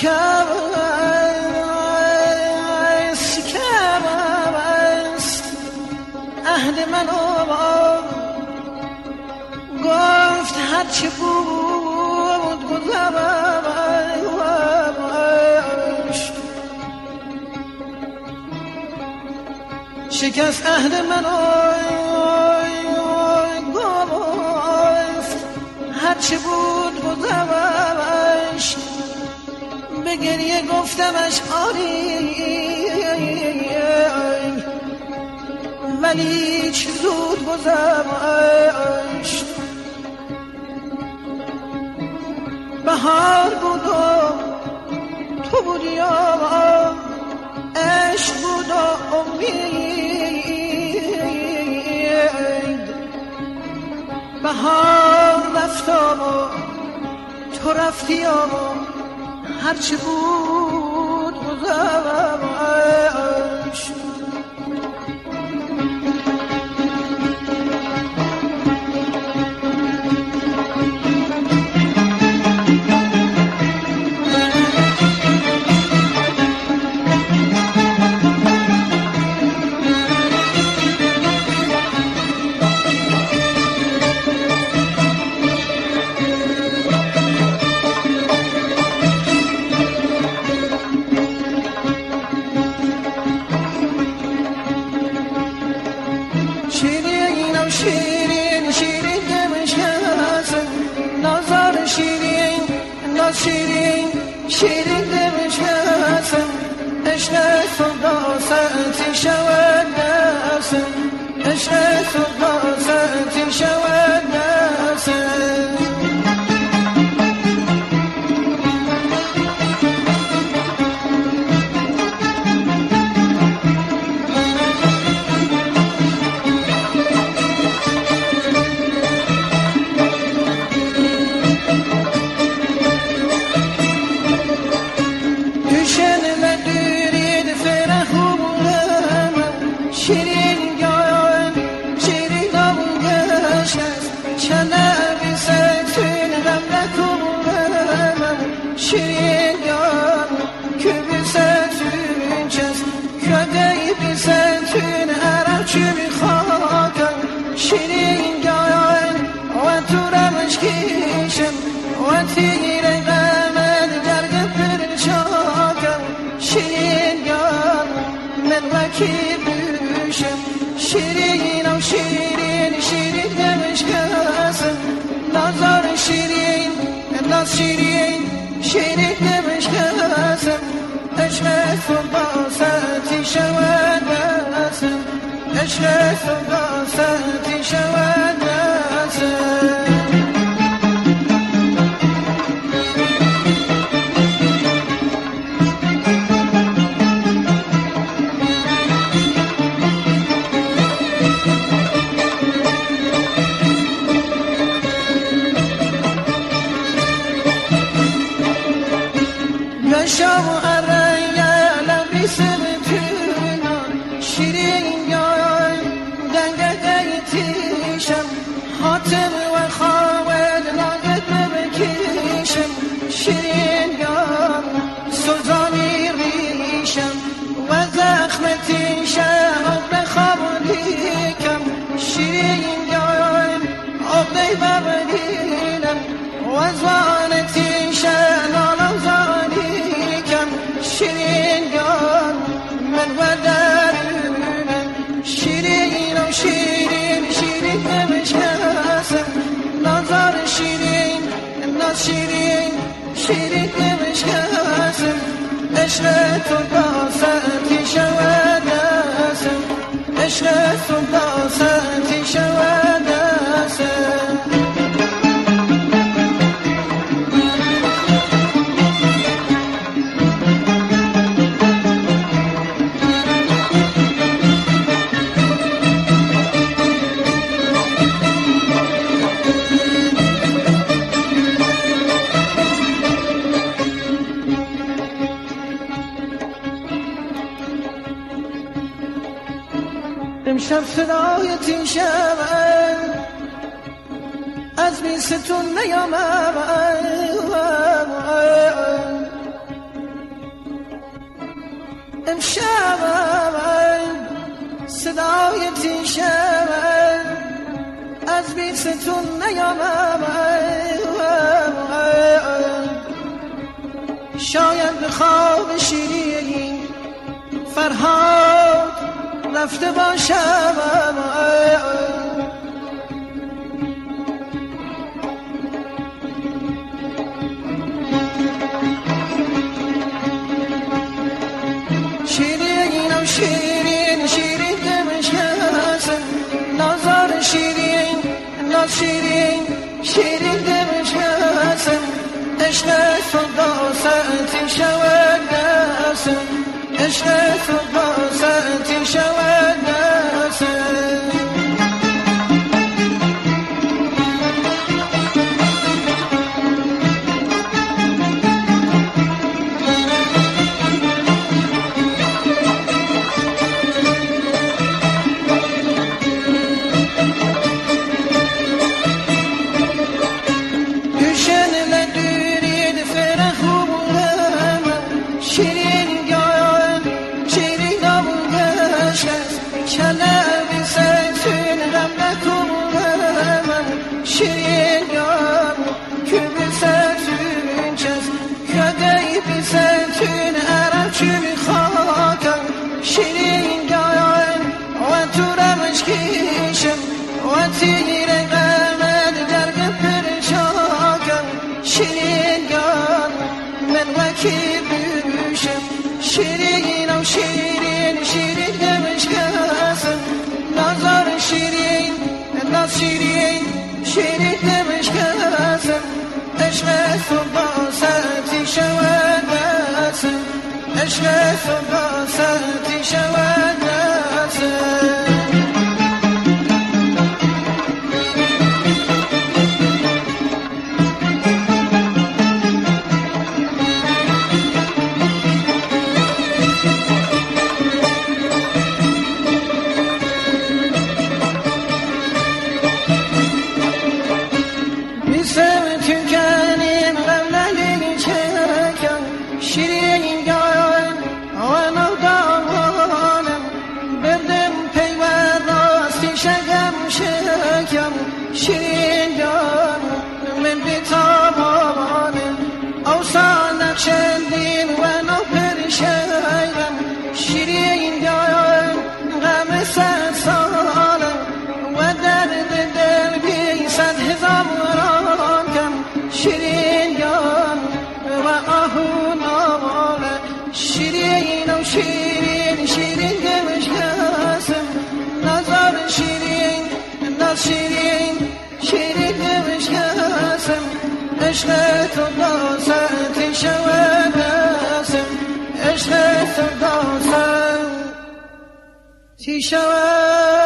شکست عهد منو گفت هرچی بود گذشت شکست عهد منو گفت هرچی بود گذشت به گریه گفتمش آری ولی چه زود گذشت بهار بود و تو بودی و عشق بود و امید بهار رفت و تو رفتی و هرچی بود گذشت شیرین شیرین دمشکست نازار شیرین ناز شیرین شیرین دمشکست عشق صدا ساعتی شود نست عشق صدا ساعتی شود نست شیرین یار که بیستون چست کدی بیستون عرب چی میخواکم شیرین یار و تو رمش کشم و تیر قمد درگ پرچاکم شیرین یار من وکی بوشم شیرین و شیرین شیرین دمشکست نازار شیرین ناز شیرین شیرین دمشکست عشق صدا ساعتی شود نست عشق صدا ساعتی شود نست شام و عریا لبی سبتونا شیرین یای دنگه تیشم حاتم و خالد لاغت بکشم شیرین یار سلطانی ریشم و زخم تیشم عقد خابلیکم شیرین یای عقد ببدینم و زوان تیشم شیرین یار من و درونم شیرین و شیرین شیرین دمشکست نازار شیرین ناز شیرین شیرین دمشکست عشق تو دا ساعتی شود نست عشق تو دا ساعتی شود نست امشب صدایتی شود از بیستون نیامد امشب صدای تیشم از بیستون نیامم، شاید به خواب شیرین فرهاد رفته باشم. شیرینم شیرین شیرین دمشکم، نازار شیرین ناز شیرین شیرین دمشکم، عشق تو داستان شود دستم، عشق تو داستان شود دستم. تیر قمد درگ پرچاکم، شیرین گان من وکی بوشم، شیرینم شیرین شیرین دمشکم، نازار شیرین ناز شیرین شیرین دمشکم، عشق تو باسطی شود دستم، عشق تو باسطی شود دستم. شیرین جان من بی‌تابانم، اوسان نقشندین و نو پرشیم، شیرین جان غم صد سالم و درد دل بی صد هزاران کم، شیرین جان و آهو نواله، شیرین و شیرین شیرین دمشکم، نازار شیرین ناز شیرین شیرین دمشکم، عشق تو داستان شود دستم، عشق تو داستان شود.